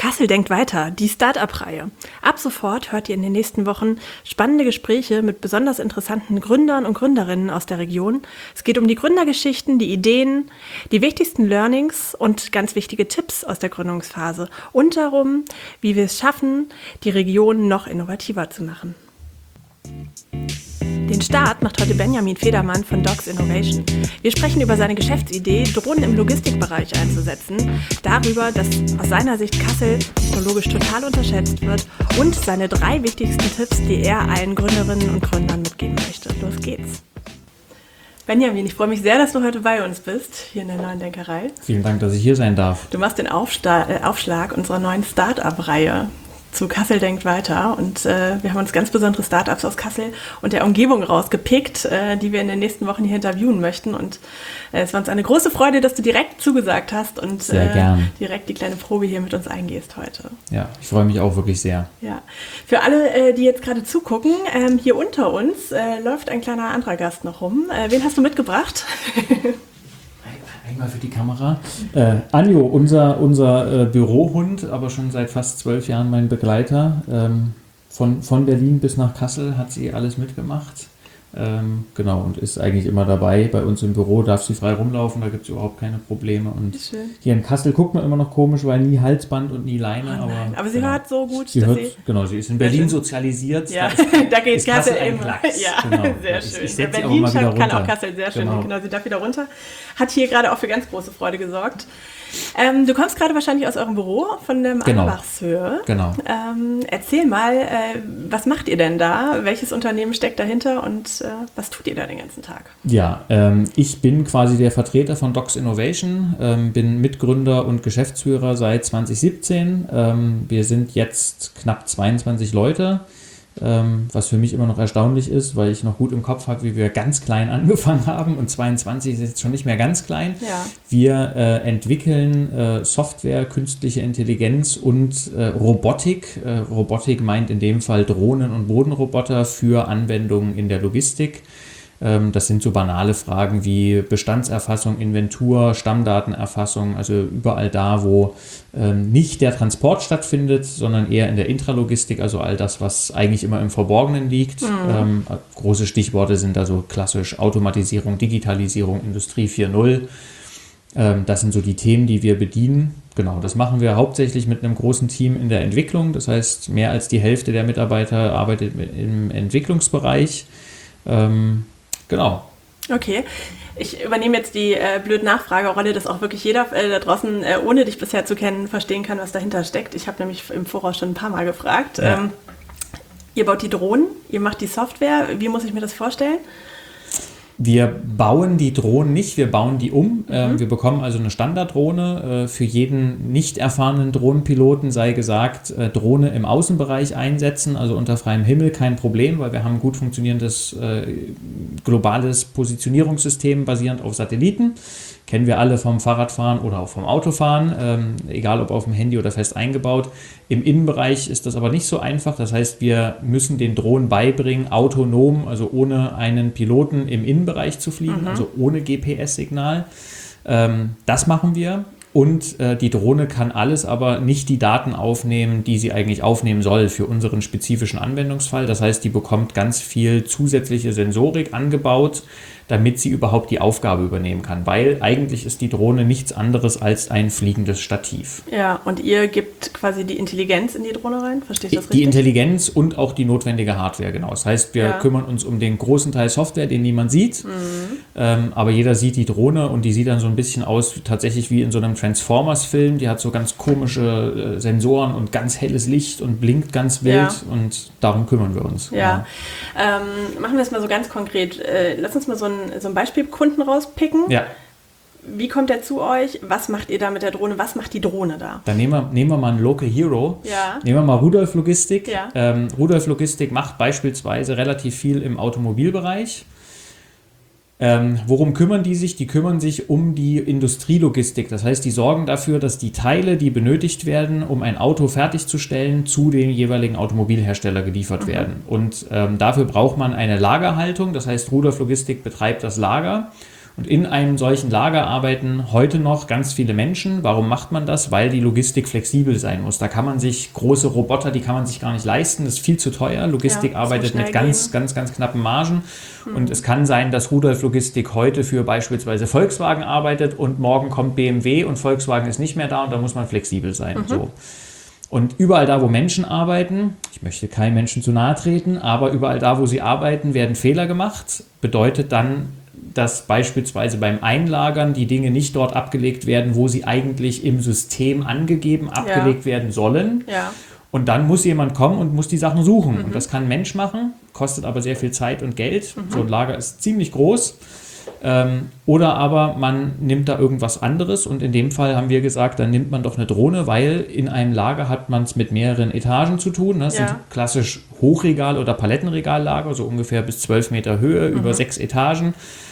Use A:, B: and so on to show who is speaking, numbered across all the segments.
A: Kassel denkt weiter, die Start-up-Reihe. Ab sofort hört ihr in den nächsten Wochen spannende Gespräche mit besonders interessanten Gründern und Gründerinnen aus der Region. Es geht um die Gründergeschichten, die Ideen, die wichtigsten Learnings und ganz wichtige Tipps aus der Gründungsphase und darum, wie wir es schaffen, die Region noch innovativer zu machen. Den Start macht heute Benjamin Federmann von Docs Innovation. Wir sprechen über seine Geschäftsidee, Drohnen im Logistikbereich einzusetzen, darüber, dass aus seiner Sicht Kassel technologisch total unterschätzt wird und seine 3 wichtigsten Tipps, die er allen Gründerinnen und Gründern mitgeben möchte. Los geht's. Benjamin, ich freue mich sehr, dass du heute bei uns bist, hier in der Neuen Denkerei.
B: Vielen Dank, dass ich hier sein darf.
A: Du machst den Aufschlag unserer neuen Start-up-Reihe zu Kassel denkt weiter und wir haben uns ganz besondere Startups aus Kassel und der Umgebung rausgepickt, die wir in den nächsten Wochen hier interviewen möchten und es war uns eine große Freude, dass du direkt zugesagt hast und direkt die kleine Probe hier mit uns eingehst heute.
B: Ja, ich freue mich auch wirklich sehr.
A: Ja, für alle, die jetzt gerade zugucken, hier unter uns läuft ein kleiner anderer Gast noch rum. Wen hast du mitgebracht?
B: Einmal für die Kamera. Anjo, unser Bürohund, aber schon seit fast 12 Jahren mein Begleiter. Von Berlin bis nach Kassel hat sie alles mitgemacht. Genau, und ist eigentlich immer dabei. Bei uns im Büro darf sie frei rumlaufen, da gibt es überhaupt keine Probleme. Und hier in Kassel guckt man immer noch komisch, weil nie Halsband und nie Leine.
A: Oh aber sie hört so gut,
B: sie ist in Berlin sozialisiert.
A: Ja, da geht Kassel immer.
B: Ja, genau.
A: Sehr schön.
B: Ich setze sie auch mal wieder runter.
A: Kann auch Kassel sehr schön. Genau, sie darf wieder runter. Hat hier gerade auch für ganz große Freude gesorgt. Du kommst gerade wahrscheinlich aus eurem Büro von der Anbachshöhe.
B: Genau.
A: Erzähl mal, was macht ihr denn da? Welches Unternehmen steckt dahinter und was tut ihr da den ganzen Tag?
B: Ja, ich bin quasi der Vertreter von Docs Innovation, bin Mitgründer und Geschäftsführer seit 2017. Wir sind jetzt knapp 22 Leute. Was für mich immer noch erstaunlich ist, weil ich noch gut im Kopf habe, wie wir ganz klein angefangen haben und 22 ist jetzt schon nicht mehr ganz klein.
A: Ja.
B: Wir entwickeln Software, künstliche Intelligenz und Robotik. Robotik meint in dem Fall Drohnen und Bodenroboter für Anwendungen in der Logistik. Das sind so banale Fragen wie Bestandserfassung, Inventur, Stammdatenerfassung, also überall da, wo nicht der Transport stattfindet, sondern eher in der Intralogistik, also all das, was eigentlich immer im Verborgenen liegt. Große Stichworte sind da so klassisch Automatisierung, Digitalisierung, Industrie 4.0. Das sind so die Themen, die wir bedienen. Genau, das machen wir hauptsächlich mit einem großen Team in der Entwicklung. Das heißt, mehr als die Hälfte der Mitarbeiter arbeitet im Entwicklungsbereich. Genau.
A: Okay, ich übernehme jetzt die blöde Nachfragerolle, dass auch wirklich jeder da draußen, ohne dich bisher zu kennen, verstehen kann, was dahinter steckt. Ich habe nämlich im Voraus schon ein paar Mal gefragt. Ja. Ihr baut die Drohnen, ihr macht die Software. Wie muss ich mir das vorstellen?
B: Wir bauen die Drohnen nicht, wir bauen die um. Wir bekommen also eine Standarddrohne. Für jeden nicht erfahrenen Drohnenpiloten sei gesagt, Drohne im Außenbereich einsetzen, also unter freiem Himmel, kein Problem, weil wir haben ein gut funktionierendes globales Positionierungssystem basierend auf Satelliten. Kennen wir alle vom Fahrradfahren oder auch vom Autofahren, egal ob auf dem Handy oder fest eingebaut. Im Innenbereich ist das aber nicht so einfach. Das heißt, wir müssen den Drohnen beibringen, autonom, also ohne einen Piloten im Innenbereich zu fliegen, also ohne GPS-Signal. Das machen wir. Und die Drohne kann alles, aber nicht die Daten aufnehmen, die sie eigentlich aufnehmen soll für unseren spezifischen Anwendungsfall. Das heißt, die bekommt ganz viel zusätzliche Sensorik angebaut, damit sie überhaupt die Aufgabe übernehmen kann. Weil eigentlich ist die Drohne nichts anderes als ein fliegendes Stativ.
A: Ja, und ihr gebt quasi die Intelligenz in die Drohne rein? Verstehe ich das richtig?
B: Die Intelligenz und auch die notwendige Hardware, genau. Das heißt, wir kümmern uns um den großen Teil Software, den niemand sieht. Aber jeder sieht die Drohne und die sieht dann so ein bisschen aus, tatsächlich wie in so einem Transformers-Film. Die hat so ganz komische Sensoren und ganz helles Licht und blinkt ganz wild und darum kümmern wir uns.
A: Ja. Machen wir es mal so ganz konkret. Lass uns mal so ein Beispielkunden rauspicken.
B: Ja.
A: Wie kommt der zu euch? Was macht ihr da mit der Drohne? Was macht die Drohne da?
B: Dann nehmen wir mal einen Local Hero.
A: Ja.
B: Nehmen wir mal Rudolf Logistik.
A: Ja.
B: Rudolf Logistik macht beispielsweise relativ viel im Automobilbereich. Worum kümmern die sich? Die kümmern sich um die Industrielogistik. Das heißt, die sorgen dafür, dass die Teile, die benötigt werden, um ein Auto fertigzustellen, zu dem jeweiligen Automobilhersteller geliefert werden. Und dafür braucht man eine Lagerhaltung. Das heißt, Rudolf Logistik betreibt das Lager. Und in einem solchen Lager arbeiten heute noch ganz viele Menschen. Warum macht man das? Weil die Logistik flexibel sein muss. Da kann man sich große Roboter, die kann man sich gar nicht leisten. Das ist viel zu teuer. Logistik arbeitet mit ganz knappen Margen. Und es kann sein, dass Rudolf Logistik heute für beispielsweise Volkswagen arbeitet und morgen kommt BMW und Volkswagen ist nicht mehr da und da muss man flexibel sein. So. Und überall da, wo Menschen arbeiten, ich möchte keinem Menschen zu nahe treten, aber überall da, wo sie arbeiten, werden Fehler gemacht. Bedeutet dann, dass beispielsweise beim Einlagern die Dinge nicht dort abgelegt werden, wo sie eigentlich im System angegeben abgelegt werden sollen. Ja. Und dann muss jemand kommen und muss die Sachen suchen. Und das kann ein Mensch machen, kostet aber sehr viel Zeit und Geld. So ein Lager ist ziemlich groß. Oder aber man nimmt da irgendwas anderes und in dem Fall haben wir gesagt, dann nimmt man doch eine Drohne, weil in einem Lager hat man es mit mehreren Etagen zu tun. Das sind klassisch Hochregal- oder Palettenregallager, so ungefähr bis 12 Meter Höhe, über 6 Etagen.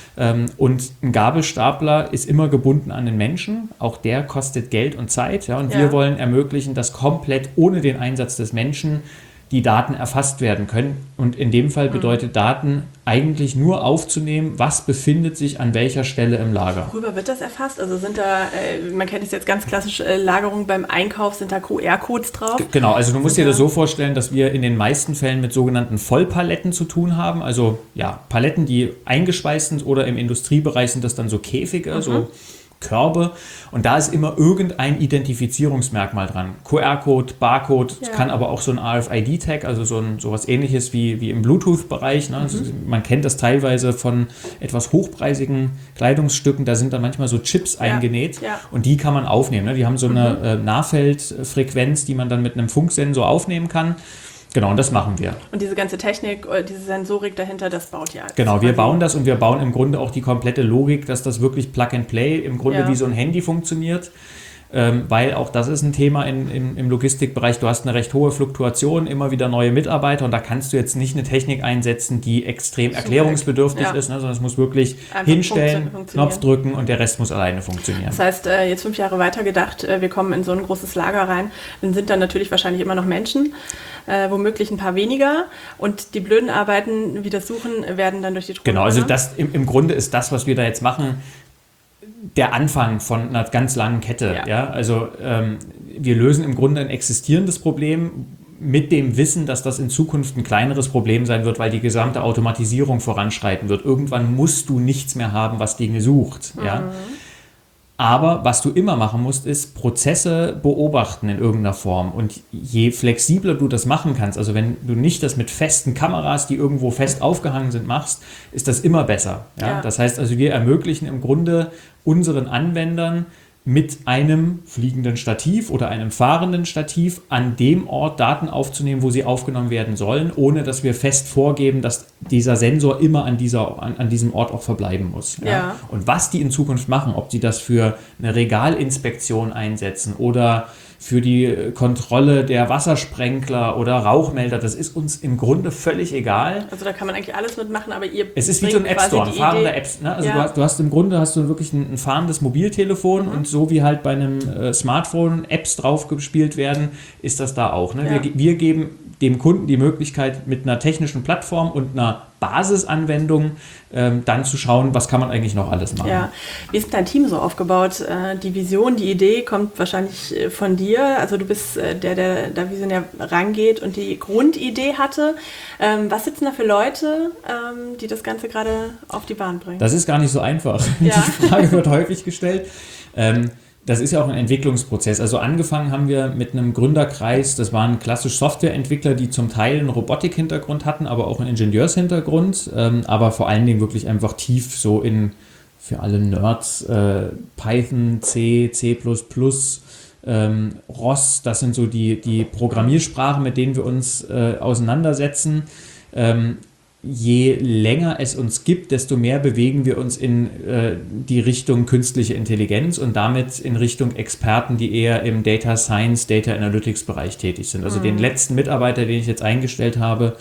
B: Und ein Gabelstapler ist immer gebunden an den Menschen. Auch der kostet Geld und Zeit. Ja, und wir wollen ermöglichen, dass komplett ohne den Einsatz des Menschen die Daten erfasst werden können. Und in dem Fall bedeutet Daten eigentlich nur aufzunehmen, was befindet sich an welcher Stelle im Lager.
A: Worüber wird das erfasst? Also sind da, man kennt es jetzt ganz klassisch, Lagerung beim Einkauf, sind da QR-Codes drauf?
B: Genau, also du musst dir das so vorstellen, dass wir in den meisten Fällen mit sogenannten Vollpaletten zu tun haben. Also ja, Paletten, die eingeschweißt sind oder im Industriebereich sind das dann so Käfige, so Körbe und da ist immer irgendein Identifizierungsmerkmal dran. QR-Code, Barcode, es kann aber auch so ein RFID-Tag, also sowas ähnliches wie im Bluetooth-Bereich. Ne? Also man kennt das teilweise von etwas hochpreisigen Kleidungsstücken, da sind dann manchmal so Chips eingenäht und die kann man aufnehmen. Ne? Die haben so eine Nahfeldfrequenz, die man dann mit einem Funksensor aufnehmen kann. Genau, und das machen wir.
A: Und diese ganze Technik, diese Sensorik dahinter, das baut ihr alles.
B: Genau, wir bauen das und wir bauen im Grunde auch die komplette Logik, dass das wirklich Plug and Play im Grunde wie so ein Handy funktioniert. Weil auch das ist ein Thema im Logistikbereich. Du hast eine recht hohe Fluktuation, immer wieder neue Mitarbeiter und da kannst du jetzt nicht eine Technik einsetzen, die extrem erklärungsbedürftig ist, ne, sondern es muss wirklich einfach hinstellen, Knopf drücken und der Rest muss alleine funktionieren.
A: Das heißt, jetzt 5 Jahre weiter gedacht, wir kommen in so ein großes Lager rein, dann sind dann natürlich wahrscheinlich immer noch Menschen, womöglich ein paar weniger und die blöden Arbeiten, wie das Suchen, werden dann durch die Drohne.
B: Genau, also das im Grunde ist das, was wir da jetzt machen, der Anfang von einer ganz langen Kette. Ja? Also wir lösen im Grunde ein existierendes Problem mit dem Wissen, dass das in Zukunft ein kleineres Problem sein wird, weil die gesamte Automatisierung voranschreiten wird. Irgendwann musst du nichts mehr haben, was Dinge sucht. Ja? Aber was du immer machen musst, ist Prozesse beobachten in irgendeiner Form. Und je flexibler du das machen kannst, also wenn du nicht das mit festen Kameras, die irgendwo fest aufgehangen sind, machst, ist das immer besser. Ja? Das heißt also, wir ermöglichen im Grunde unseren Anwendern mit einem fliegenden Stativ oder einem fahrenden Stativ an dem Ort Daten aufzunehmen, wo sie aufgenommen werden sollen, ohne dass wir fest vorgeben, dass dieser Sensor immer an diesem Ort auch verbleiben muss. Ja? Und was die in Zukunft machen, ob sie das für eine Regalinspektion einsetzen oder für die Kontrolle der Wassersprenkler oder Rauchmelder, das ist uns im Grunde völlig egal.
A: Also da kann man eigentlich alles mitmachen, aber ihr
B: es ist wie so ein App Store, ein fahrender App. Ne? Also du hast im Grunde wirklich ein fahrendes Mobiltelefon und so wie halt bei einem Smartphone Apps drauf gespielt werden, ist das da auch. Ne? Wir geben dem Kunden die Möglichkeit, mit einer technischen Plattform und einer Basisanwendung dann zu schauen, was kann man eigentlich noch alles machen.
A: Ja. Wie ist dein Team so aufgebaut? Die Vision, die Idee kommt wahrscheinlich von dir. Also du bist der da visionär rangeht und die Grundidee hatte. Was sitzen da für Leute, die das Ganze gerade auf die Bahn bringen?
B: Das ist gar nicht so einfach. Die Frage wird häufig gestellt. Das ist ja auch ein Entwicklungsprozess. Also angefangen haben wir mit einem Gründerkreis, das waren klassisch Softwareentwickler, die zum Teil einen Robotik-Hintergrund hatten, aber auch einen Ingenieurshintergrund, aber vor allen Dingen wirklich einfach tief so für alle Nerds, Python, C, C++, ROS, das sind so die Programmiersprachen, mit denen wir uns auseinandersetzen. Je länger es uns gibt, desto mehr bewegen wir uns in die Richtung künstliche Intelligenz und damit in Richtung Experten, die eher im Data Science, Data Analytics Bereich tätig sind. Also den letzten Mitarbeiter, den ich jetzt eingestellt habe,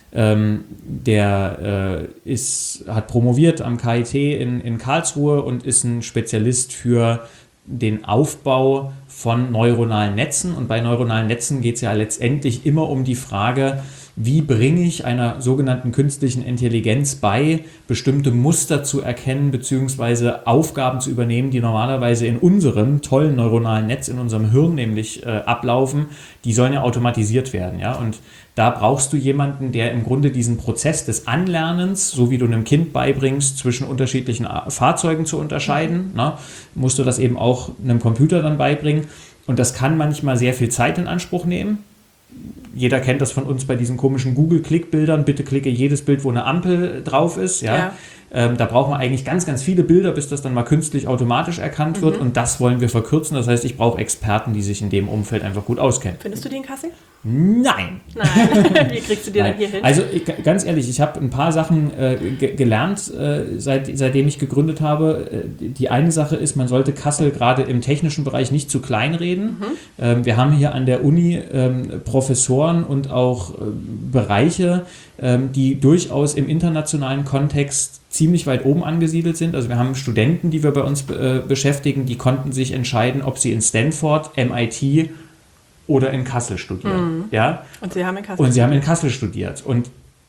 B: der hat promoviert am KIT in Karlsruhe und ist ein Spezialist für den Aufbau von neuronalen Netzen. Und bei neuronalen Netzen geht es ja letztendlich immer um die Frage, wie bringe ich einer sogenannten künstlichen Intelligenz bei, bestimmte Muster zu erkennen bzw. Aufgaben zu übernehmen, die normalerweise in unserem tollen neuronalen Netz, in unserem Hirn nämlich ablaufen, die sollen ja automatisiert werden. Ja? Und da brauchst du jemanden, der im Grunde diesen Prozess des Anlernens, so wie du einem Kind beibringst, zwischen unterschiedlichen Fahrzeugen zu unterscheiden, musst du das eben auch einem Computer dann beibringen. Und das kann manchmal sehr viel Zeit in Anspruch nehmen. Jeder kennt das von uns bei diesen komischen Google-Klick-Bildern. Bitte klicke jedes Bild, wo eine Ampel drauf ist. Ja. Da braucht man eigentlich ganz, ganz viele Bilder, bis das dann mal künstlich automatisch erkannt wird. Und das wollen wir verkürzen. Das heißt, ich brauche Experten, die sich in dem Umfeld einfach gut auskennen.
A: Findest du die in Kassel?
B: Nein.
A: Wie kriegst du dir denn hier hin?
B: Also ganz ehrlich, ich habe ein paar Sachen gelernt, seitdem ich gegründet habe. Die eine Sache ist, man sollte Kassel gerade im technischen Bereich nicht zu klein reden. Wir haben hier an der Uni Professoren und auch Bereiche, die durchaus im internationalen Kontext ziemlich weit oben angesiedelt sind. Also wir haben Studenten, die wir bei uns beschäftigen, die konnten sich entscheiden, ob sie in Stanford, MIT oder in Kassel studieren. Ja?
A: Und Sie haben in Kassel
B: studiert. Und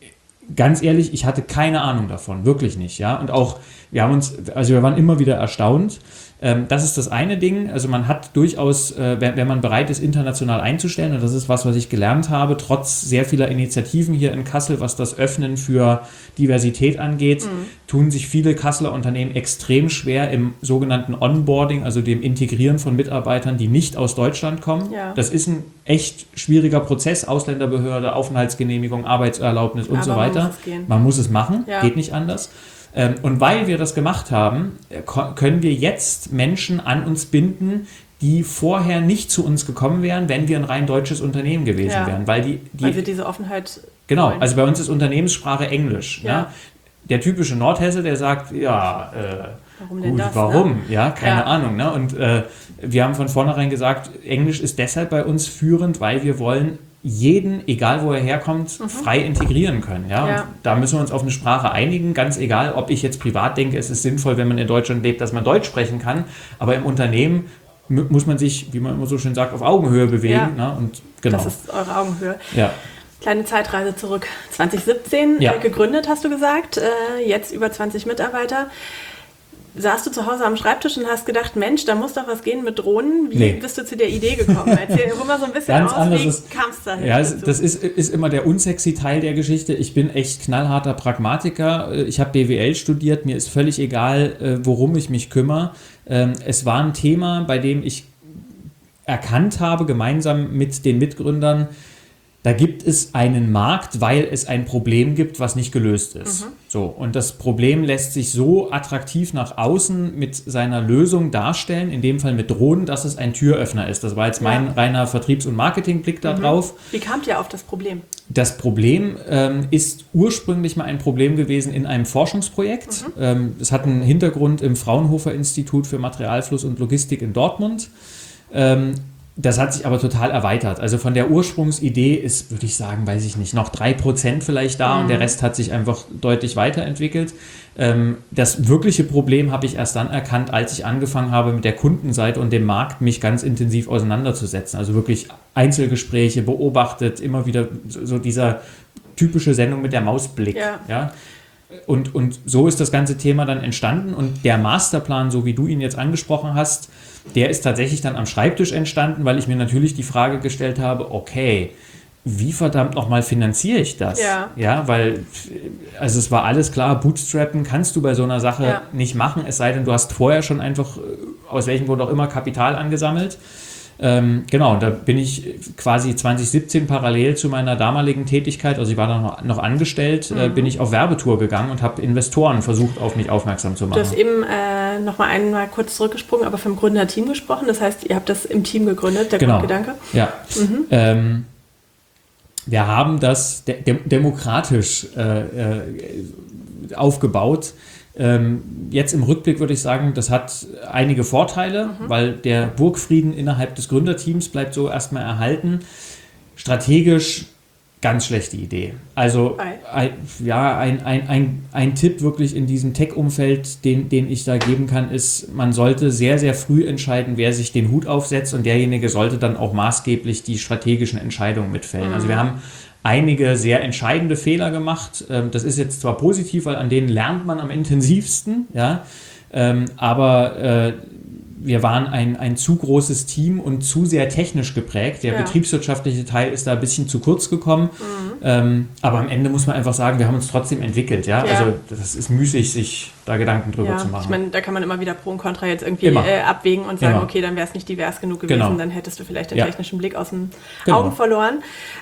B: ganz ehrlich, ich hatte keine Ahnung davon, wirklich nicht. Ja? Und auch, wir waren immer wieder erstaunt. Das ist das eine Ding. Also man hat durchaus, wenn man bereit ist, international einzustellen, und das ist was ich gelernt habe, trotz sehr vieler Initiativen hier in Kassel, was das Öffnen für Diversität angeht, tun sich viele Kasseler Unternehmen extrem schwer im sogenannten Onboarding, also dem Integrieren von Mitarbeitern, die nicht aus Deutschland kommen. Ja. Das ist ein echt schwieriger Prozess, Ausländerbehörde, Aufenthaltsgenehmigung, Arbeitserlaubnis und so weiter. Man muss es machen, geht nicht anders. Und weil wir das gemacht haben, können wir jetzt Menschen an uns binden, die vorher nicht zu uns gekommen wären, wenn wir ein rein deutsches Unternehmen gewesen wären. Weil
A: wir diese Offenheit
B: Genau,
A: wollen.
B: Also bei uns ist Unternehmenssprache Englisch. Ja. Der typische Nordhesse, der sagt,
A: warum denn das?
B: Warum?
A: Ne?
B: Ja, keine Ahnung. Ne? Und wir haben von vornherein gesagt, Englisch ist deshalb bei uns führend, weil wir wollen jeden, egal wo er herkommt, frei integrieren können. Ja? Und da müssen wir uns auf eine Sprache einigen, ganz egal, ob ich jetzt privat denke, es ist sinnvoll, wenn man in Deutschland lebt, dass man Deutsch sprechen kann, aber im Unternehmen muss man sich, wie man immer so schön sagt, auf Augenhöhe bewegen.
A: Ja.
B: Ne? Und genau.
A: Das ist eure Augenhöhe.
B: Ja.
A: Kleine Zeitreise zurück. 2017 gegründet, hast du gesagt, jetzt über 20 Mitarbeiter. Saßt du zu Hause am Schreibtisch und hast gedacht, Mensch, da muss doch was gehen mit Drohnen. Wie bist du zu der Idee gekommen? Erzähl mal so ein bisschen
B: Ganz
A: aus,
B: anders
A: wie kam es dahin?
B: Ja, das ist immer der unsexy Teil der Geschichte. Ich bin echt knallharter Pragmatiker. Ich habe BWL studiert, mir ist völlig egal, worum ich mich kümmere. Es war ein Thema, bei dem ich erkannt habe, gemeinsam mit den Mitgründern, da gibt es einen Markt, weil es ein Problem gibt, was nicht gelöst ist. So, und das Problem lässt sich so attraktiv nach außen mit seiner Lösung darstellen, in dem Fall mit Drohnen, dass es ein Türöffner ist. Das war jetzt mein reiner Vertriebs- und Marketingblick da drauf.
A: Wie kamt ihr auf das Problem?
B: Das Problem ist ursprünglich mal ein Problem gewesen in einem Forschungsprojekt. Es hat einen Hintergrund im Fraunhofer Institut für Materialfluss und Logistik in Dortmund. Das hat sich aber total erweitert. Also von der Ursprungsidee ist, würde ich sagen, weiß ich nicht, noch 3% vielleicht da und der Rest hat sich einfach deutlich weiterentwickelt. Das wirkliche Problem habe ich erst dann erkannt, als ich angefangen habe, mit der Kundenseite und dem Markt mich ganz intensiv auseinanderzusetzen. Also wirklich Einzelgespräche beobachtet, immer wieder so dieser typische Sendung mit der Mausblick. Ja? Und so ist das ganze Thema dann entstanden und der Masterplan, so wie du ihn jetzt angesprochen hast, der ist tatsächlich dann am Schreibtisch entstanden, weil ich mir natürlich die Frage gestellt habe, okay, wie verdammt nochmal finanziere ich das? Ja, weil, also es war alles klar, Bootstrappen kannst du bei so einer Sache nicht machen, es sei denn, du hast vorher schon einfach, aus welchem Grund auch immer, Kapital angesammelt. Genau, da bin ich quasi 2017 parallel zu meiner damaligen Tätigkeit, also ich war da noch angestellt, bin ich auf Werbetour gegangen und habe Investoren versucht, auf mich aufmerksam zu machen.
A: Du hast eben noch mal einmal kurz zurückgesprungen, aber vom Gründerteam gesprochen, das heißt, ihr habt das im Team gegründet, der Grundgedanke?
B: Ja, wir haben das demokratisch aufgebaut. Jetzt im Rückblick würde ich sagen, das hat einige Vorteile, weil der Burgfrieden innerhalb des Gründerteams bleibt so erstmal erhalten. Strategisch ganz schlechte Idee. Also ein Tipp wirklich in diesem Tech-Umfeld, den ich da geben kann, ist, man sollte sehr, sehr früh entscheiden, wer sich den Hut aufsetzt und derjenige sollte dann auch maßgeblich die strategischen Entscheidungen mitfällen. Also wir haben einige sehr entscheidende Fehler gemacht. Das ist jetzt zwar positiv, weil an denen lernt man am intensivsten, ja, aber wir waren ein zu großes Team und zu sehr technisch geprägt. Der betriebswirtschaftliche Teil ist da ein bisschen zu kurz gekommen. Aber am Ende muss man einfach sagen, wir haben uns trotzdem entwickelt. Ja? Also das ist müßig, sich da Gedanken drüber zu machen.
A: Ich meine, da kann man immer wieder Pro und Contra jetzt irgendwie abwägen und sagen, okay, dann wäre es nicht divers genug gewesen, dann hättest du vielleicht den technischen Blick aus den Augen verloren.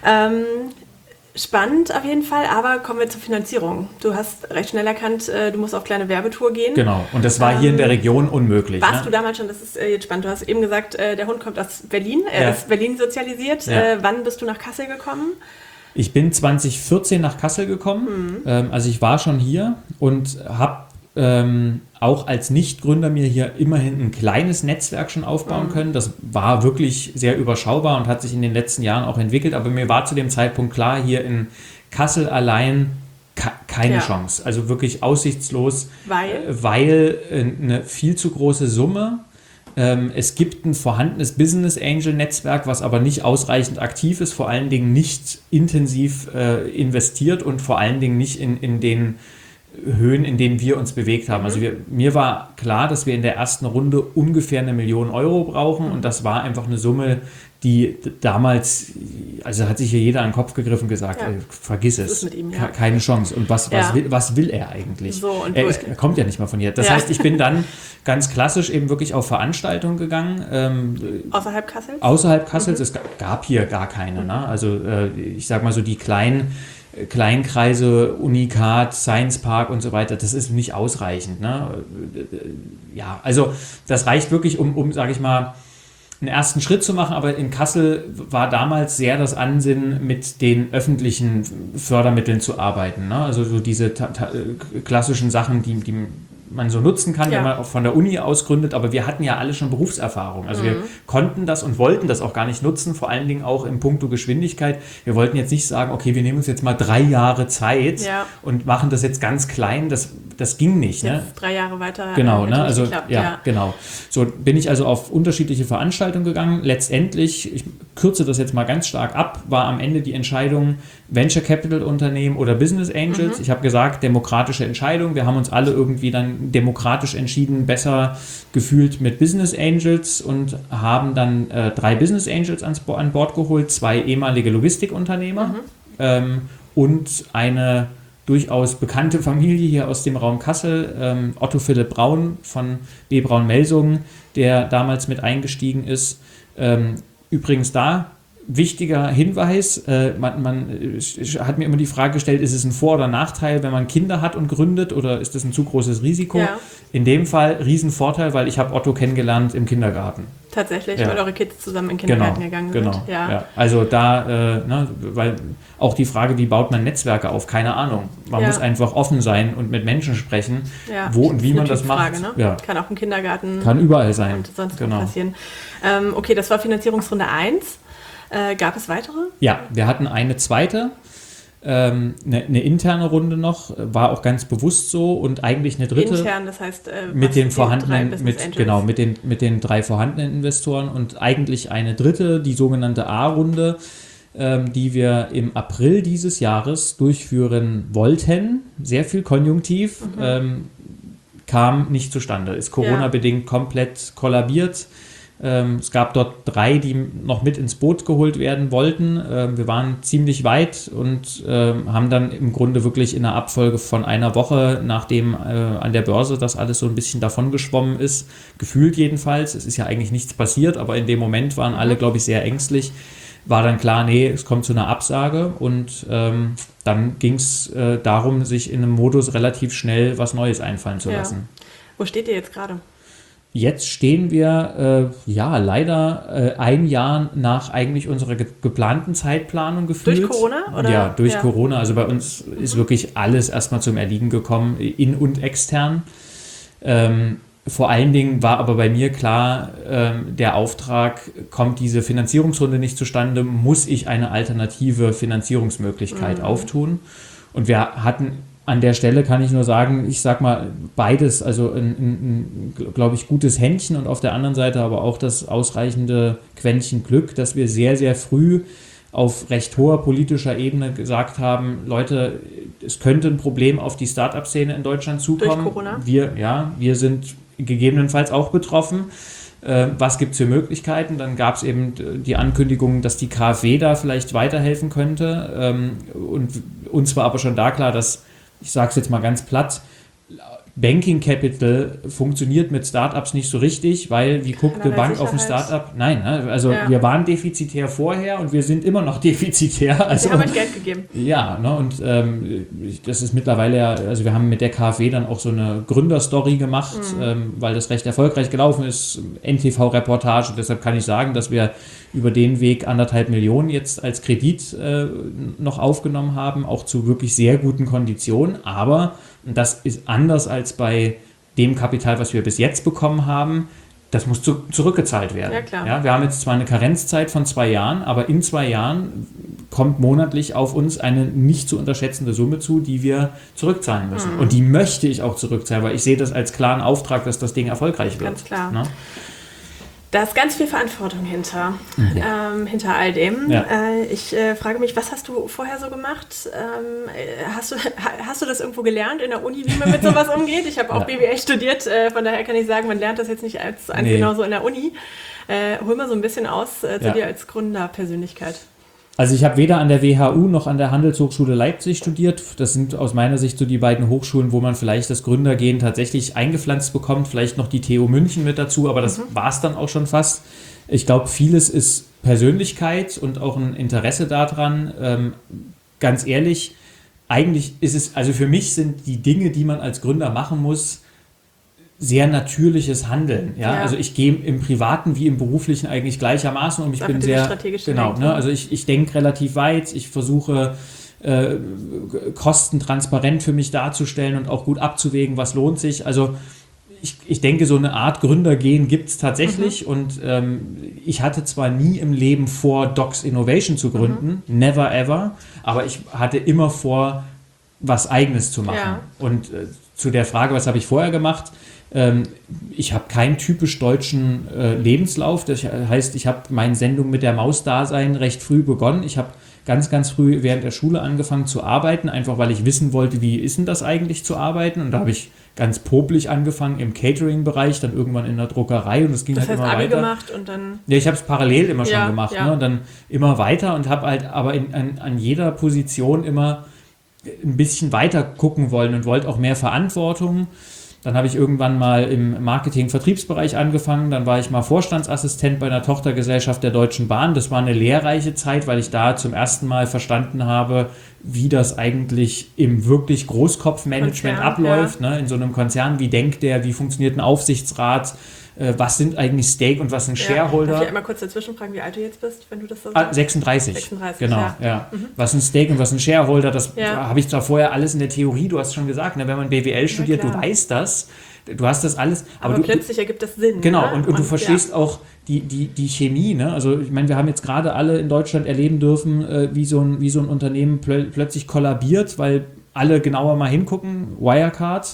A: Spannend auf jeden Fall, aber kommen wir zur Finanzierung. Du hast recht schnell erkannt, du musst auf kleine Werbetour gehen.
B: Genau, und das war hier in der Region unmöglich.
A: Warst du damals schon, das ist jetzt spannend, du hast eben gesagt, der Hund kommt aus Berlin, er ist Berlin sozialisiert. Wann bist du nach Kassel gekommen?
B: Ich bin 2014 nach Kassel gekommen, also ich war schon hier und habe auch als Nichtgründer mir hier immerhin ein kleines Netzwerk schon aufbauen können. Das war wirklich sehr überschaubar und hat sich in den letzten Jahren auch entwickelt. Aber mir war zu dem Zeitpunkt klar, hier in Kassel allein keine Chance. Also wirklich aussichtslos, weil eine viel zu große Summe. Es gibt ein vorhandenes Business Angel Netzwerk, was aber nicht ausreichend aktiv ist, vor allen Dingen nicht intensiv investiert und vor allen Dingen nicht in den Höhen, in denen wir uns bewegt haben. Also mir war klar, dass wir in der ersten Runde ungefähr 1 Million Euro brauchen und das war einfach eine Summe, die damals, also hat sich hier jeder an den Kopf gegriffen und gesagt, vergiss es, mit ihm, keine Chance. Und was will er eigentlich?
A: So, und
B: er kommt ja nicht mal von hier. Das heißt, ich bin dann ganz klassisch eben wirklich auf Veranstaltungen gegangen.
A: Außerhalb Kassels?
B: Außerhalb Kassels, es gab hier gar keine. Ne? Also ich sag mal so die Kleinkreise, Unikat, Science Park und so weiter, das ist nicht ausreichend. Ne? Ja, also das reicht wirklich, um sage ich mal, einen ersten Schritt zu machen, aber in Kassel war damals sehr das Ansinnen, mit den öffentlichen Fördermitteln zu arbeiten. Ne? Also so diese klassischen Sachen, die man so nutzen kann, wenn man auch von der Uni aus gründet, aber wir hatten ja alle schon Berufserfahrung. Also wir konnten das und wollten das auch gar nicht nutzen, vor allen Dingen auch in puncto Geschwindigkeit. Wir wollten jetzt nicht sagen, okay, wir nehmen uns jetzt mal 3 Jahre Zeit und machen das jetzt ganz klein. Das ging nicht. Ne?
A: 3 Jahre weiter.
B: Genau, ne? Also genau. So bin ich also auf unterschiedliche Veranstaltungen gegangen. Letztendlich, ich kürze das jetzt mal ganz stark ab, war am Ende die Entscheidung Venture Capital Unternehmen oder Business Angels. Ich habe gesagt, demokratische Entscheidung. Wir haben uns alle irgendwie dann demokratisch entschieden, besser gefühlt mit Business Angels und haben dann 3 Business Angels an Bord geholt, 2 ehemalige Logistikunternehmer und eine durchaus bekannte Familie hier aus dem Raum Kassel, Otto Philipp Braun von B. Braun Melsungen, der damals mit eingestiegen ist. Übrigens wichtiger Hinweis, man hat mir immer die Frage gestellt, ist es ein Vor- oder Nachteil, wenn man Kinder hat und gründet oder ist das ein zu großes Risiko? Ja. In dem Fall Riesenvorteil, weil ich habe Otto kennengelernt im Kindergarten.
A: Tatsächlich, weil eure Kids zusammen in den Kindergarten gegangen sind.
B: Genau. Ja. Also da, weil auch die Frage, wie baut man Netzwerke auf, keine Ahnung. Man muss einfach offen sein und mit Menschen sprechen, wo und wie man das macht.
A: Ne? Ja. Kann auch im Kindergarten.
B: Kann überall sein.
A: Und sonst passieren. Okay, das war Finanzierungsrunde 1. Gab es weitere? Ja,
B: wir hatten eine zweite, eine interne Runde noch, war auch ganz bewusst so und eigentlich eine dritte.
A: Intern, das heißt
B: mit den vorhandenen, mit den 3 vorhandenen Investoren und eigentlich eine dritte, die sogenannte A-Runde, die wir im April dieses Jahres durchführen wollten. Sehr viel Konjunktiv, kam nicht zustande, ist Corona-bedingt komplett kollabiert. Es gab dort 3, die noch mit ins Boot geholt werden wollten. Wir waren ziemlich weit und haben dann im Grunde wirklich in einer Abfolge von einer Woche, nachdem an der Börse das alles so ein bisschen davongeschwommen ist, gefühlt jedenfalls, es ist ja eigentlich nichts passiert, aber in dem Moment waren alle, glaube ich, sehr ängstlich, war dann klar, nee, es kommt zu einer Absage und dann ging es darum, sich in einem Modus relativ schnell was Neues einfallen zu lassen.
A: Wo steht ihr jetzt gerade?
B: Jetzt stehen wir leider ein Jahr nach eigentlich unserer geplanten Zeitplanung gefühlt.
A: Durch Corona? Oder?
B: Ja, durch Corona. Also bei uns ist wirklich alles erstmal zum Erliegen gekommen, in- und extern. Vor allen Dingen war aber bei mir klar, der Auftrag, kommt diese Finanzierungsrunde nicht zustande, muss ich eine alternative Finanzierungsmöglichkeit auftun. Und wir hatten an der Stelle, kann ich nur sagen, ich sag mal beides, also ein glaube ich, gutes Händchen und auf der anderen Seite aber auch das ausreichende Quäntchen Glück, dass wir sehr, sehr früh auf recht hoher politischer Ebene gesagt haben, Leute, es könnte ein Problem auf die Start-up-Szene in Deutschland zukommen.
A: Durch Corona?
B: Wir sind gegebenenfalls auch betroffen. Was gibt es für Möglichkeiten? Dann gab es eben die Ankündigung, dass die KfW da vielleicht weiterhelfen könnte. Und uns war aber schon da klar, dass, ich sage es jetzt mal ganz platt, Banking Capital funktioniert mit Startups nicht so richtig, weil wie guckt eine Bank auf ein Startup? Nein, also wir waren defizitär vorher und wir sind immer noch defizitär. Also,
A: wir haben euch Geld gegeben.
B: Ja, ne, und das ist mittlerweile ja, also wir haben mit der KfW dann auch so eine Gründerstory gemacht, weil das recht erfolgreich gelaufen ist, NTV-Reportage, deshalb kann ich sagen, dass wir über den Weg 1,5 Millionen jetzt als Kredit noch aufgenommen haben, auch zu wirklich sehr guten Konditionen, aber und das ist anders als bei dem Kapital, was wir bis jetzt bekommen haben. Das muss zurückgezahlt werden.
A: Ja, klar.
B: Ja, wir haben jetzt zwar eine Karenzzeit von 2 Jahren, aber in 2 Jahren kommt monatlich auf uns eine nicht zu unterschätzende Summe zu, die wir zurückzahlen müssen. Und die möchte ich auch zurückzahlen, weil ich sehe das als klaren Auftrag, dass das Ding erfolgreich wird.
A: Ganz klar.
B: Ne?
A: Da ist ganz viel Verantwortung hinter all dem.
B: Ja.
A: Ich frage mich, was hast du vorher so gemacht? Hast du das irgendwo gelernt in der Uni, wie man mit sowas umgeht? Ich habe auch BWL studiert, von daher kann ich sagen, man lernt das jetzt nicht als genauso in der Uni. Hol mal so ein bisschen aus zu dir als Gründerpersönlichkeit.
B: Also ich habe weder an der WHU noch an der Handelshochschule Leipzig studiert. Das sind aus meiner Sicht so die beiden Hochschulen, wo man vielleicht das Gründergehen tatsächlich eingepflanzt bekommt. Vielleicht noch die TU München mit dazu, aber das war es dann auch schon fast. Ich glaube, vieles ist Persönlichkeit und auch ein Interesse daran. Ganz ehrlich, eigentlich ist es, also für mich sind die Dinge, die man als Gründer machen muss, sehr natürliches Handeln. Ja? Also ich gehe im Privaten wie im Beruflichen eigentlich gleichermaßen um. Ich bin sehr, genau, ne? Also ich denke relativ weit, ich versuche Kosten transparent für mich darzustellen und auch gut abzuwägen, was lohnt sich. Also ich denke, so eine Art Gründergehen gibt es tatsächlich und ich hatte zwar nie im Leben vor, Docs Innovation zu gründen, never ever, aber ich hatte immer vor, was Eigenes zu machen. Ja. Und zu der Frage, was habe ich vorher gemacht? Ich habe keinen typisch deutschen Lebenslauf. Das heißt, ich habe meine Sendung mit der Maus-Dasein recht früh begonnen. Ich habe ganz, ganz früh während der Schule angefangen zu arbeiten, einfach weil ich wissen wollte, wie ist denn das eigentlich zu arbeiten. Und da habe ich ganz popelig angefangen im Catering-Bereich, dann irgendwann in der Druckerei und es ging
A: das
B: halt
A: heißt,
B: immer
A: Abi
B: weiter.
A: Gemacht und dann
B: ja, ich habe es parallel immer schon gemacht. Ne? Und dann immer weiter und habe halt aber an jeder Position immer ein bisschen weiter gucken wollen und wollte auch mehr Verantwortung. Dann habe ich irgendwann mal im Marketing-Vertriebsbereich angefangen. Dann war ich mal Vorstandsassistent bei einer Tochtergesellschaft der Deutschen Bahn. Das war eine lehrreiche Zeit, weil ich da zum ersten Mal verstanden habe, wie das eigentlich im wirklich Großkopfmanagement abläuft. Ne? In so einem Konzern, wie denkt der, wie funktioniert ein Aufsichtsrat, was sind eigentlich Stake und was sind Shareholder.
A: Darf ich einmal kurz dazwischen fragen, wie alt du jetzt bist, wenn du das so sagst?
B: 36.
A: 36,
B: genau. Ja. Was sind Stake und was sind Shareholder, das habe ich zwar vorher alles in der Theorie, du hast schon gesagt, ne, wenn man BWL studiert, du weißt das, du hast das alles.
A: Aber plötzlich ergibt das Sinn.
B: Genau, ne? und du verstehst auch die Chemie. Ne? Also ich meine, wir haben jetzt gerade alle in Deutschland erleben dürfen, wie so ein Unternehmen plötzlich kollabiert, weil alle genauer mal hingucken, Wirecard,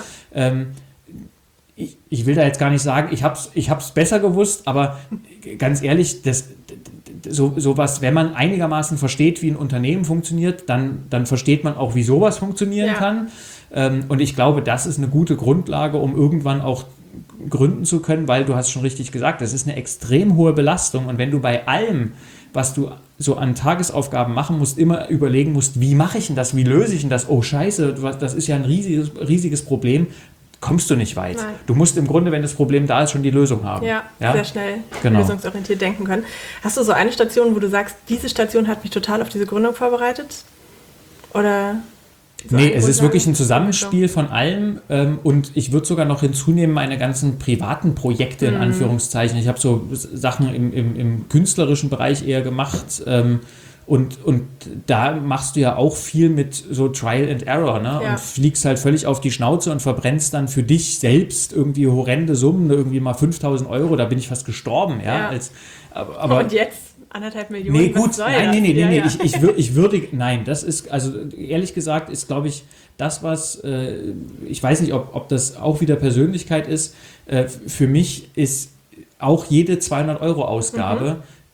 B: ich will da jetzt gar nicht sagen, ich hab's besser gewusst, aber ganz ehrlich, sowas, wenn man einigermaßen versteht, wie ein Unternehmen funktioniert, dann versteht man auch, wie sowas funktionieren kann. Und ich glaube, das ist eine gute Grundlage, um irgendwann auch gründen zu können, weil du hast schon richtig gesagt, das ist eine extrem hohe Belastung und wenn du bei allem, was du so an Tagesaufgaben machen musst, immer überlegen musst, wie mache ich denn das, wie löse ich denn das, oh scheiße, das ist ja ein riesiges Problem, kommst du nicht weit. Nein. Du musst im Grunde, wenn das Problem da ist, schon die Lösung haben.
A: Ja? Sehr schnell lösungsorientiert denken können. Hast du so eine Station, wo du sagst, diese Station hat mich total auf diese Gründung vorbereitet? Oder?
B: Nee, es ist wirklich ein Zusammenspiel von allem und ich würde sogar noch hinzunehmen, meine ganzen privaten Projekte in Anführungszeichen. Ich habe so Sachen im künstlerischen Bereich eher gemacht und da machst du ja auch viel mit so Trial and Error, ne? Und fliegst halt völlig auf die Schnauze und verbrennst dann für dich selbst irgendwie horrende Summen, irgendwie mal 5.000 €, da bin ich fast gestorben. Aber
A: und jetzt? 1,5 Millionen?
B: Nee, gut, nein. Ich würdige, nein, das ist, also ehrlich gesagt, ist, glaube ich, das, was, ich weiß nicht, ob das auch wieder Persönlichkeit ist, für mich ist auch jede 200 € Ausgabe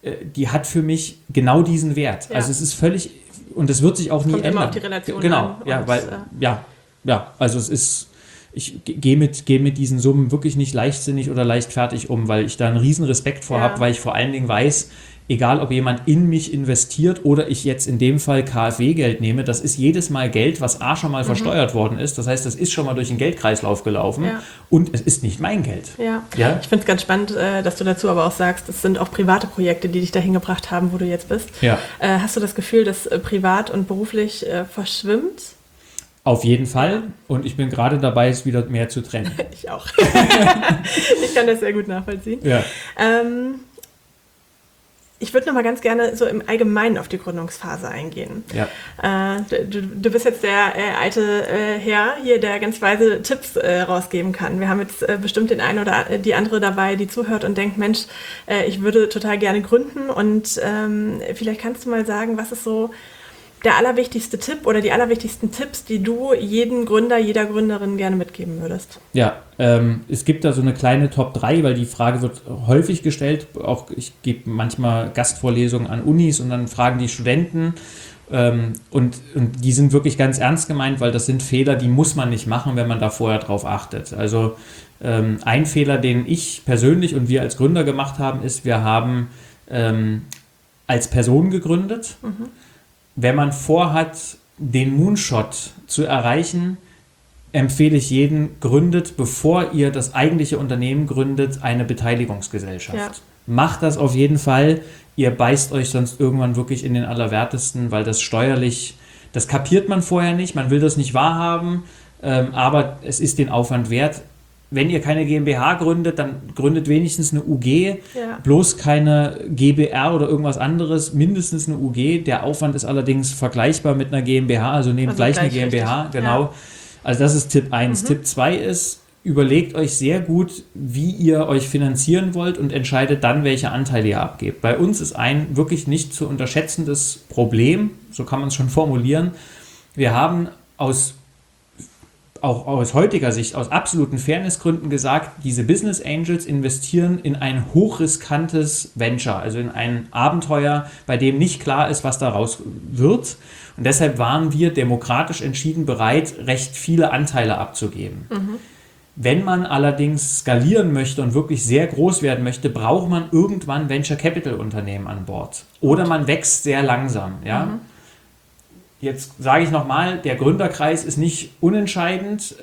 B: die hat für mich genau diesen Wert.
A: Ja.
B: Also es ist völlig, und es wird sich auch nie ändern.
A: Immer auf die Relation
B: genau,
A: an.
B: Ja, weil, also es ist, ich gehe mit diesen Summen wirklich nicht leichtsinnig oder leichtfertig um, weil ich da einen riesen Respekt vor habe, weil ich vor allen Dingen weiß, egal ob jemand in mich investiert oder ich jetzt in dem Fall KfW-Geld nehme, das ist jedes Mal Geld, was schon mal versteuert worden ist. Das heißt, das ist schon mal durch den Geldkreislauf gelaufen und es ist nicht mein Geld.
A: Ja. Ich finde es ganz spannend, dass du dazu aber auch sagst, es sind auch private Projekte, die dich dahin gebracht haben, wo du jetzt bist.
B: Ja.
A: Hast du das Gefühl, dass privat und beruflich verschwimmt?
B: Auf jeden Fall. Und ich bin gerade dabei, es wieder mehr zu trennen.
A: Ich auch. Ich kann das sehr gut nachvollziehen.
B: Ja.
A: Ich würde noch mal ganz gerne so im Allgemeinen auf die Gründungsphase eingehen.
B: Ja.
A: Du bist jetzt der alte Herr hier, der ganz weise Tipps rausgeben kann. Wir haben jetzt bestimmt den einen oder die andere dabei, die zuhört und denkt, Mensch, ich würde total gerne gründen. Und vielleicht kannst du mal sagen, was ist so der allerwichtigste Tipp oder die allerwichtigsten Tipps, die du jedem Gründer, jeder Gründerin gerne mitgeben würdest?
B: Ja, es gibt da so eine kleine Top 3, weil die Frage wird häufig gestellt. Auch ich gebe manchmal Gastvorlesungen an Unis und dann fragen die Studenten und die sind wirklich ganz ernst gemeint, weil das sind Fehler, die muss man nicht machen, wenn man da vorher drauf achtet. Also ein Fehler, den ich persönlich und wir als Gründer gemacht haben, ist, wir haben als Person gegründet. Mhm. Wenn man vorhat, den Moonshot zu erreichen, empfehle ich jedem, gründet, bevor ihr das eigentliche Unternehmen gründet, eine Beteiligungsgesellschaft. Ja. Macht das auf jeden Fall. Ihr beißt euch sonst irgendwann wirklich in den Allerwertesten, weil das steuerlich, das kapiert man vorher nicht, man will das nicht wahrhaben, aber es ist den Aufwand wert. Wenn ihr keine GmbH gründet, dann gründet wenigstens eine UG, bloß keine GbR oder irgendwas anderes, mindestens eine UG. Der Aufwand ist allerdings vergleichbar mit einer GmbH, also nehmt gleich eine GmbH. Richtig. Genau. Ja. Also das ist Tipp 1. Tipp 2 ist, überlegt euch sehr gut, wie ihr euch finanzieren wollt und entscheidet dann, welche Anteile ihr abgebt. Bei uns ist ein wirklich nicht zu unterschätzendes Problem, so kann man es schon formulieren. Wir haben auch aus heutiger Sicht, aus absoluten Fairnessgründen gesagt, diese Business Angels investieren in ein hochriskantes Venture, also in ein Abenteuer, bei dem nicht klar ist, was daraus wird. Und deshalb waren wir demokratisch entschieden bereit, recht viele Anteile abzugeben. Mhm. Wenn man allerdings skalieren möchte und wirklich sehr groß werden möchte, braucht man irgendwann Venture Capital Unternehmen an Bord. Oder man wächst sehr langsam, ja. Mhm. Jetzt sage ich nochmal, der Gründerkreis ist nicht unentscheidend.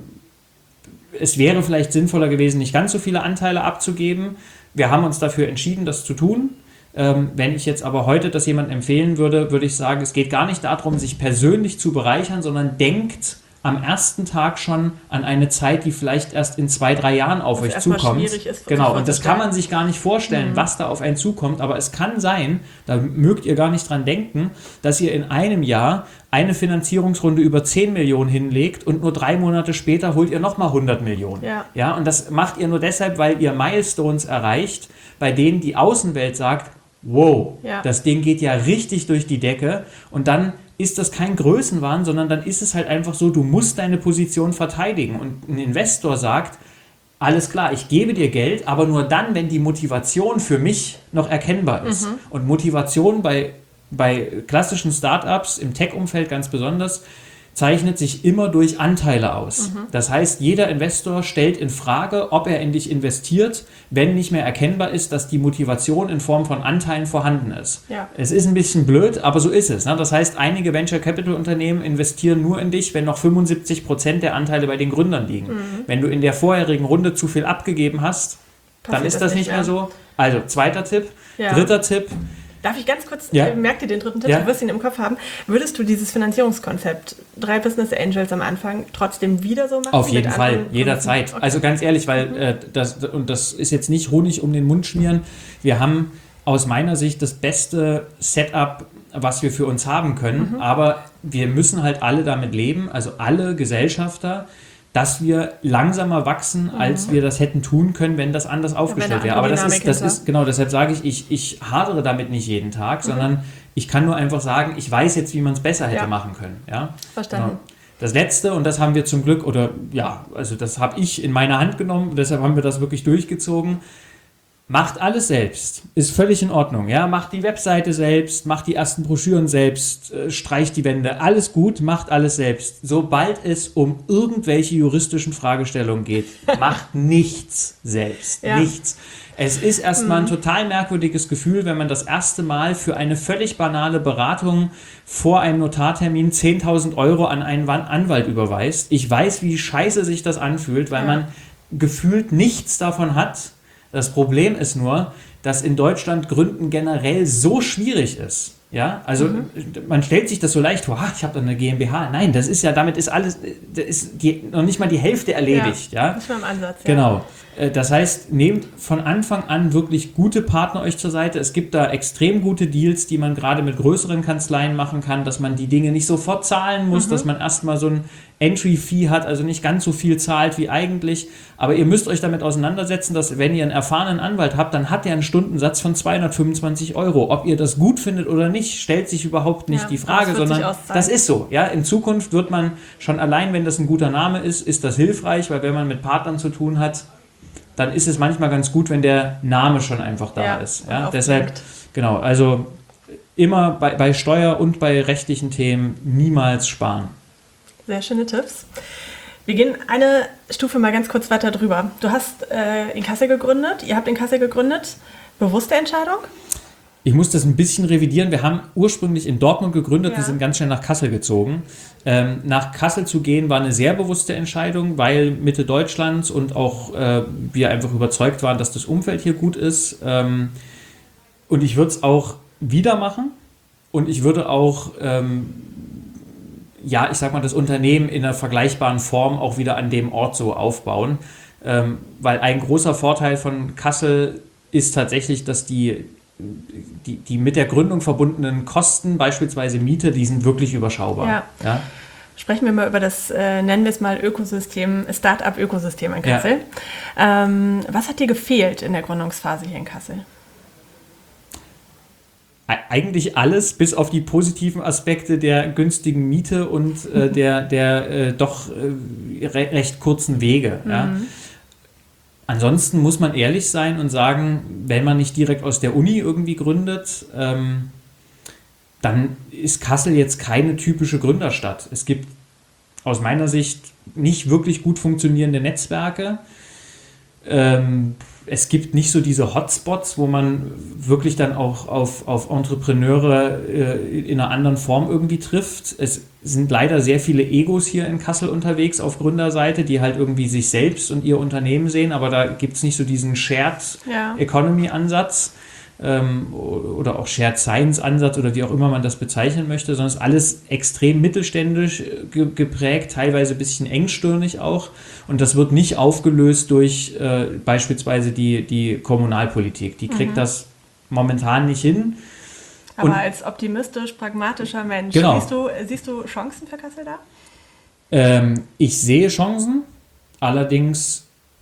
B: Es wäre vielleicht sinnvoller gewesen, nicht ganz so viele Anteile abzugeben. Wir haben uns dafür entschieden, das zu tun. Wenn ich jetzt aber heute das jemandem empfehlen würde, würde ich sagen, es geht gar nicht darum, sich persönlich zu bereichern, sondern denkt am ersten Tag schon an eine Zeit, die vielleicht erst in 2-3 Jahren auf euch zukommt. Genau, und das kann man sich gar nicht vorstellen, was da auf einen zukommt, aber es kann sein, da mögt ihr gar nicht dran denken, dass ihr in einem Jahr eine Finanzierungsrunde über 10 Millionen hinlegt und nur 3 Monate später holt ihr nochmal 100 Millionen. Ja, und das macht ihr nur deshalb, weil ihr Milestones erreicht, bei denen die Außenwelt sagt, wow, das Ding geht ja richtig durch die Decke, und dann ist das kein Größenwahn, sondern dann ist es halt einfach so, du musst deine Position verteidigen. Und ein Investor sagt, alles klar, ich gebe dir Geld, aber nur dann, wenn die Motivation für mich noch erkennbar ist. Mhm. Und Motivation bei klassischen Startups, im Tech-Umfeld ganz besonders, zeichnet sich immer durch Anteile aus. Mhm. Das heißt, jeder Investor stellt in Frage, ob er in dich investiert, wenn nicht mehr erkennbar ist, dass die Motivation in Form von Anteilen vorhanden ist. Ja. Es ist ein bisschen blöd, aber so ist es. Ne? Das heißt, einige Venture Capital Unternehmen investieren nur in dich, wenn noch 75% der Anteile bei den Gründern liegen. Mhm. Wenn du in der vorherigen Runde zu viel abgegeben hast, dann ist das nicht mehr so. Also, zweiter Tipp. Ja. Dritter Tipp.
A: Darf ich ganz kurz, merk dir den dritten Tipp, du wirst ihn im Kopf haben. Würdest du dieses Finanzierungskonzept, 3 Business Angels am Anfang, trotzdem wieder so machen?
B: Auf jeden Fall, jederzeit. Okay. Also ganz ehrlich, weil das ist jetzt nicht Honig um den Mund schmieren. Wir haben aus meiner Sicht das beste Setup, was wir für uns haben können, aber wir müssen halt alle damit leben, also alle Gesellschafter, dass wir langsamer wachsen, als wir das hätten tun können, wenn das anders aufgestellt wäre. Aber das ist genau, deshalb sage ich hadere damit nicht jeden Tag, sondern ich kann nur einfach sagen, ich weiß jetzt, wie man es besser hätte machen können. Ja?
A: Verstanden.
B: Genau. Das Letzte, und das haben wir zum Glück, also das habe ich in meine Hand genommen, deshalb haben wir das wirklich durchgezogen. Macht alles selbst. Ist völlig in Ordnung. Ja? Macht die Webseite selbst, macht die ersten Broschüren selbst, streicht die Wände. Alles gut, macht alles selbst. Sobald es um irgendwelche juristischen Fragestellungen geht, macht nichts selbst. Ja. Nichts. Es ist erstmal ein total merkwürdiges Gefühl, wenn man das erste Mal für eine völlig banale Beratung vor einem Notartermin 10.000 € an einen Anwalt überweist. Ich weiß, wie scheiße sich das anfühlt, weil man gefühlt nichts davon hat. Das Problem ist nur, dass in Deutschland Gründen generell so schwierig ist. Ja, also man stellt sich das so leicht vor, ich habe da eine GmbH. Nein, das ist ja, damit ist alles, noch nicht mal die Hälfte erledigt. Ja,
A: das war im Ansatz. Ja.
B: Genau. Das heißt, nehmt von Anfang an wirklich gute Partner euch zur Seite. Es gibt da extrem gute Deals, die man gerade mit größeren Kanzleien machen kann, dass man die Dinge nicht sofort zahlen muss, dass man erstmal so ein Entry-Fee hat, also nicht ganz so viel zahlt wie eigentlich. Aber ihr müsst euch damit auseinandersetzen, dass wenn ihr einen erfahrenen Anwalt habt, dann hat er einen Stundensatz von 225 €. Ob ihr das gut findet oder nicht, stellt sich überhaupt nicht die Frage, sondern das ist so. Ja? In Zukunft wird man schon allein, wenn das ein guter Name ist das hilfreich, weil wenn man mit Partnern zu tun hat, dann ist es manchmal ganz gut, wenn der Name schon einfach da ist. Ja? Deshalb, genau, also immer bei Steuer- und bei rechtlichen Themen niemals sparen.
A: Sehr schöne Tipps. Wir gehen eine Stufe mal ganz kurz weiter drüber. Du hast in Kassel gegründet, ihr habt in Kassel gegründet. Bewusste Entscheidung?
B: Ich muss das ein bisschen revidieren. Wir haben ursprünglich in Dortmund gegründet und sind ganz schnell nach Kassel gezogen. Nach Kassel zu gehen war eine sehr bewusste Entscheidung, weil Mitte Deutschlands und auch wir einfach überzeugt waren, dass das Umfeld hier gut ist. Und ich würde es auch wieder machen und ich würde auch ich sag mal, das Unternehmen in einer vergleichbaren Form auch wieder an dem Ort so aufbauen. Weil ein großer Vorteil von Kassel ist tatsächlich, dass die mit der Gründung verbundenen Kosten, beispielsweise Miete, die sind wirklich überschaubar. Ja.
A: Sprechen wir mal über das, nennen wir es mal Ökosystem, Start-up-Ökosystem in Kassel. Ja. Was hat dir gefehlt in der Gründungsphase hier in Kassel?
B: Eigentlich alles, bis auf die positiven Aspekte der günstigen Miete und der doch recht kurzen Wege. Ja. Ansonsten muss man ehrlich sein und sagen, wenn man nicht direkt aus der Uni irgendwie gründet, dann ist Kassel jetzt keine typische Gründerstadt. Es gibt aus meiner Sicht nicht wirklich gut funktionierende Netzwerke. Es gibt nicht so diese Hotspots, wo man wirklich dann auch auf Entrepreneure in einer anderen Form irgendwie trifft. Es sind leider sehr viele Egos hier in Kassel unterwegs auf Gründerseite, die halt irgendwie sich selbst und ihr Unternehmen sehen, aber da gibt es nicht so diesen Shared Economy Ansatz oder auch Shared Science Ansatz oder wie auch immer man das bezeichnen möchte, sondern es ist alles extrem mittelständisch geprägt, teilweise ein bisschen engstirnig auch, und das wird nicht aufgelöst durch beispielsweise die Kommunalpolitik. Die kriegt das momentan nicht hin.
A: Aber als optimistisch, pragmatischer Mensch, siehst du Chancen für Kassel da?
B: Ich sehe Chancen, allerdings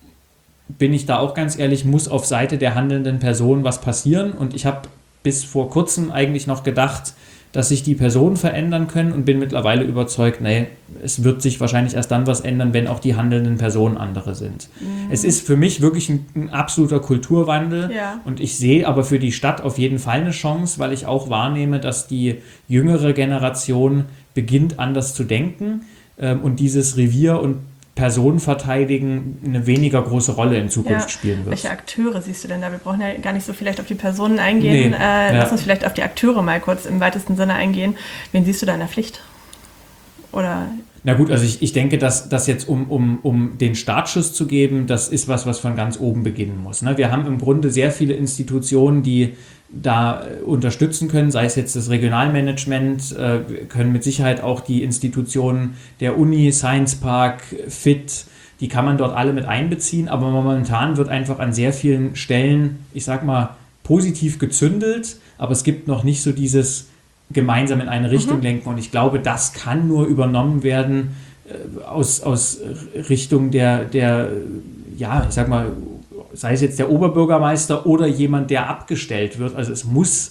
B: bin ich da auch ganz ehrlich, muss auf Seite der handelnden Person was passieren, und ich habe bis vor kurzem eigentlich noch gedacht, dass sich die Personen verändern können, und bin mittlerweile überzeugt, es wird sich wahrscheinlich erst dann was ändern, wenn auch die handelnden Personen andere sind. Es ist für mich wirklich ein absoluter Kulturwandel, und ich sehe aber für die Stadt auf jeden Fall eine Chance, weil ich auch wahrnehme, dass die jüngere Generation beginnt anders zu denken und dieses Revier und Personenverteidigen eine weniger große Rolle in Zukunft spielen wird.
A: Welche Akteure siehst du denn da? Wir brauchen ja gar nicht so vielleicht auf die Personen eingehen. Lass uns vielleicht auf die Akteure mal kurz im weitesten Sinne eingehen. Wen siehst du da in der Pflicht? Oder?
B: Na gut, also ich denke, dass das jetzt, um den Startschuss zu geben, das ist was von ganz oben beginnen muss. Ne? Wir haben im Grunde sehr viele Institutionen, die da unterstützen können, sei es jetzt das Regionalmanagement, können mit Sicherheit auch die Institutionen der Uni, Science Park, FIT, die kann man dort alle mit einbeziehen, aber momentan wird einfach an sehr vielen Stellen, ich sag mal, positiv gezündelt, aber es gibt noch nicht so dieses gemeinsam in eine Richtung lenken, und ich glaube, das kann nur übernommen werden aus Richtung der ich sag mal, sei es jetzt der Oberbürgermeister oder jemand, der abgestellt wird. Also es muss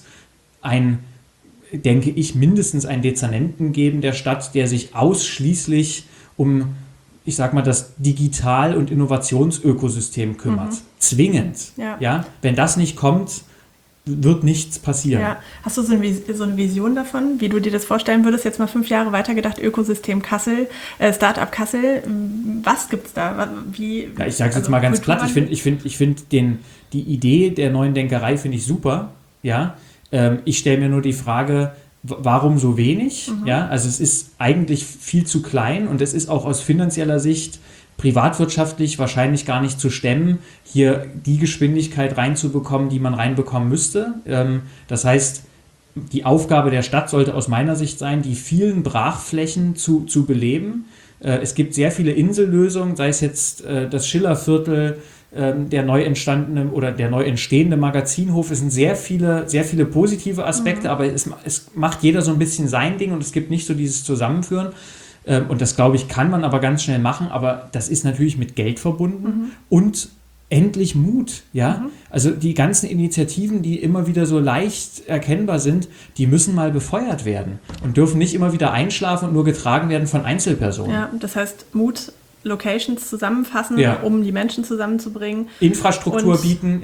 B: denke ich, mindestens einen Dezernenten geben der Stadt, der sich ausschließlich um ich sag mal, das Digital- und Innovationsökosystem kümmert. Zwingend. Ja? Wenn das nicht kommt, wird nichts passieren.
A: Ja. Hast du so eine Vision davon, wie du dir das vorstellen würdest? Jetzt mal 5 Jahre weitergedacht, Ökosystem Kassel, Startup Kassel. Was gibt's da? Wie,
B: ja, ich sage es jetzt mal ganz platt. Ich finde die Idee der neuen Denkerei finde ich super. Ja? Ich stelle mir nur die Frage, warum so wenig? Ja? Also es ist eigentlich viel zu klein und es ist auch aus finanzieller Sicht privatwirtschaftlich wahrscheinlich gar nicht zu stemmen, hier die Geschwindigkeit reinzubekommen, die man reinbekommen müsste. Das heißt, die Aufgabe der Stadt sollte aus meiner Sicht sein, die vielen Brachflächen zu beleben. Es gibt sehr viele Insellösungen, sei es jetzt das Schillerviertel, der neu entstandene oder der neu entstehende Magazinhof. Es sind sehr viele positive Aspekte, aber es macht jeder so ein bisschen sein Ding und es gibt nicht so dieses Zusammenführen. Und das, glaube ich, kann man aber ganz schnell machen, aber das ist natürlich mit Geld verbunden und endlich Mut, ja. Also die ganzen Initiativen, die immer wieder so leicht erkennbar sind, die müssen mal befeuert werden und dürfen nicht immer wieder einschlafen und nur getragen werden von Einzelpersonen.
A: Ja, das heißt Mut, Locations zusammenfassen, um die Menschen zusammenzubringen.
B: Infrastruktur bieten,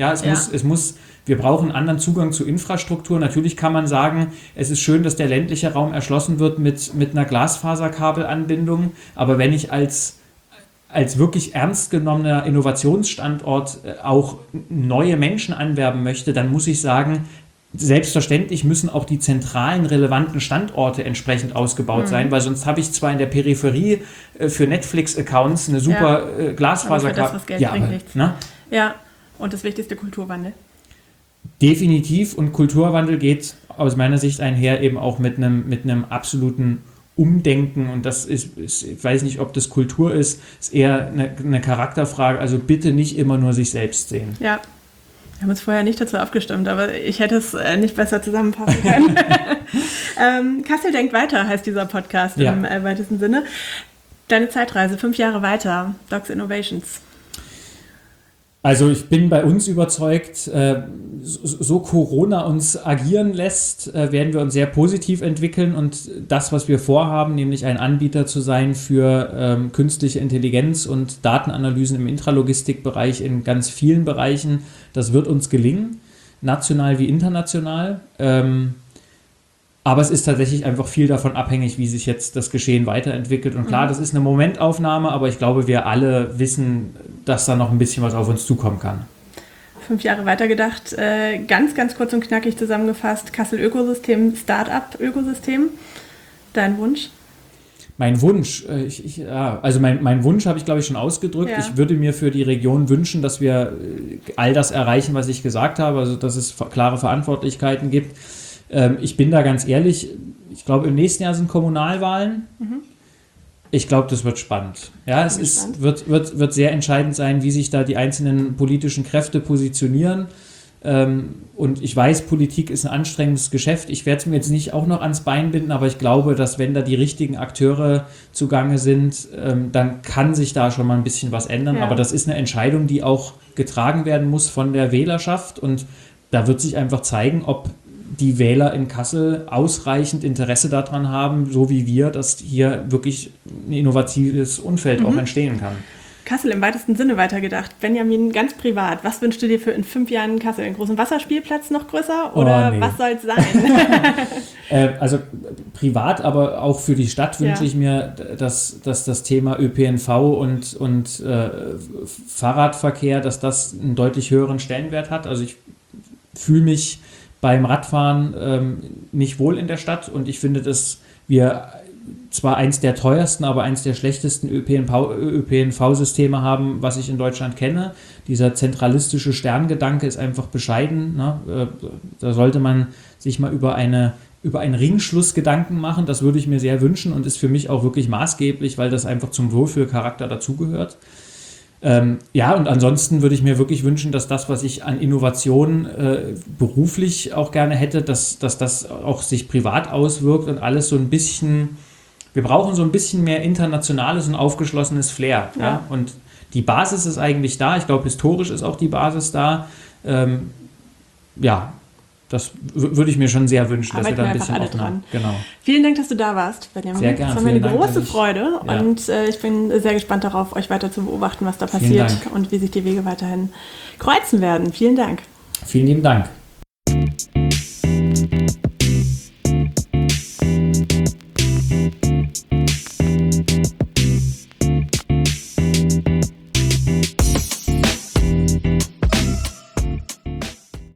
B: wir brauchen einen anderen Zugang zu Infrastruktur. Natürlich kann man sagen, es ist schön, dass der ländliche Raum erschlossen wird mit einer Glasfaserkabelanbindung, aber wenn ich als wirklich ernst genommener Innovationsstandort auch neue Menschen anwerben möchte, dann muss ich sagen, selbstverständlich müssen auch die zentralen, relevanten Standorte entsprechend ausgebaut sein, weil sonst habe ich zwar in der Peripherie für Netflix-Accounts eine super Glasfaserkabel.
A: Aber für das, was Geld bringt, nichts.
B: Ne?
A: Ja, und das Wichtigste, Kulturwandel.
B: Definitiv, und Kulturwandel geht aus meiner Sicht einher eben auch mit einem absoluten Umdenken, und das ist, ich weiß nicht, ob das Kultur ist eher eine Charakterfrage, also bitte nicht immer nur sich selbst sehen.
A: Ja. Wir haben uns vorher nicht dazu abgestimmt, aber ich hätte es nicht besser zusammenfassen können. Kassel denkt weiter, heißt dieser Podcast im weitesten Sinne. Deine Zeitreise, 5 Jahre weiter, Docs Innovations.
B: Also ich bin bei uns überzeugt, so Corona uns agieren lässt, werden wir uns sehr positiv entwickeln, und das, was wir vorhaben, nämlich ein Anbieter zu sein für künstliche Intelligenz und Datenanalysen im Intralogistikbereich in ganz vielen Bereichen, das wird uns gelingen, national wie international. Aber es ist tatsächlich einfach viel davon abhängig, wie sich jetzt das Geschehen weiterentwickelt. Und klar, das ist eine Momentaufnahme, aber ich glaube, wir alle wissen, dass da noch ein bisschen was auf uns zukommen kann.
A: 5 Jahre weitergedacht, ganz, ganz kurz und knackig zusammengefasst, Kassel Ökosystem, Start-up-Ökosystem. Dein Wunsch?
B: Mein Wunsch, mein Wunsch habe ich, glaube ich, schon ausgedrückt. Ja. Ich würde mir für die Region wünschen, dass wir all das erreichen, was ich gesagt habe, also dass es klare Verantwortlichkeiten gibt. Ich bin da ganz ehrlich, ich glaube, im nächsten Jahr sind Kommunalwahlen. Ich glaube, das wird spannend. Ja, wird sehr entscheidend sein, wie sich da die einzelnen politischen Kräfte positionieren. Und ich weiß, Politik ist ein anstrengendes Geschäft. Ich werde es mir jetzt nicht auch noch ans Bein binden, aber ich glaube, dass wenn da die richtigen Akteure zugange sind, dann kann sich da schon mal ein bisschen was ändern. Ja. Aber das ist eine Entscheidung, die auch getragen werden muss von der Wählerschaft. Und da wird sich einfach zeigen, ob die Wähler in Kassel ausreichend Interesse daran haben, so wie wir, dass hier wirklich ein innovatives Umfeld auch entstehen kann.
A: Kassel im weitesten Sinne weitergedacht. Benjamin, ganz privat, was wünschst du dir für in 5 Jahren in Kassel? Einen großen Wasserspielplatz noch größer oder was soll es sein?
B: Also privat, aber auch für die Stadt wünsche ich mir, dass das Thema ÖPNV und Fahrradverkehr, dass das einen deutlich höheren Stellenwert hat. Also ich fühle mich beim Radfahren nicht wohl in der Stadt, und ich finde, dass wir zwar eins der teuersten, aber eins der schlechtesten ÖPNV-Systeme haben, was ich in Deutschland kenne. Dieser zentralistische Sterngedanke ist einfach bescheiden. Ne? Da sollte man sich mal über einen Ringschluss Gedanken machen. Das würde ich mir sehr wünschen und ist für mich auch wirklich maßgeblich, weil das einfach zum Wohlfühlcharakter dazugehört. Und ansonsten würde ich mir wirklich wünschen, dass das, was ich an Innovationen beruflich auch gerne hätte, dass das auch sich privat auswirkt und alles so ein bisschen, wir brauchen so ein bisschen mehr internationales und aufgeschlossenes Flair. Ja? Und die Basis ist eigentlich da. Ich glaube, historisch ist auch die Basis da. das würde ich mir schon sehr wünschen, dass wir da ein bisschen
A: alle dran.
B: Genau.
A: Vielen Dank, dass du da warst, Benjamin.
B: Sehr gerne.
A: Das war mir eine große Freude
B: ja.
A: und ich bin sehr gespannt darauf, euch weiter zu beobachten, was da passiert und wie sich die Wege weiterhin kreuzen werden. Vielen Dank.
B: Vielen lieben Dank.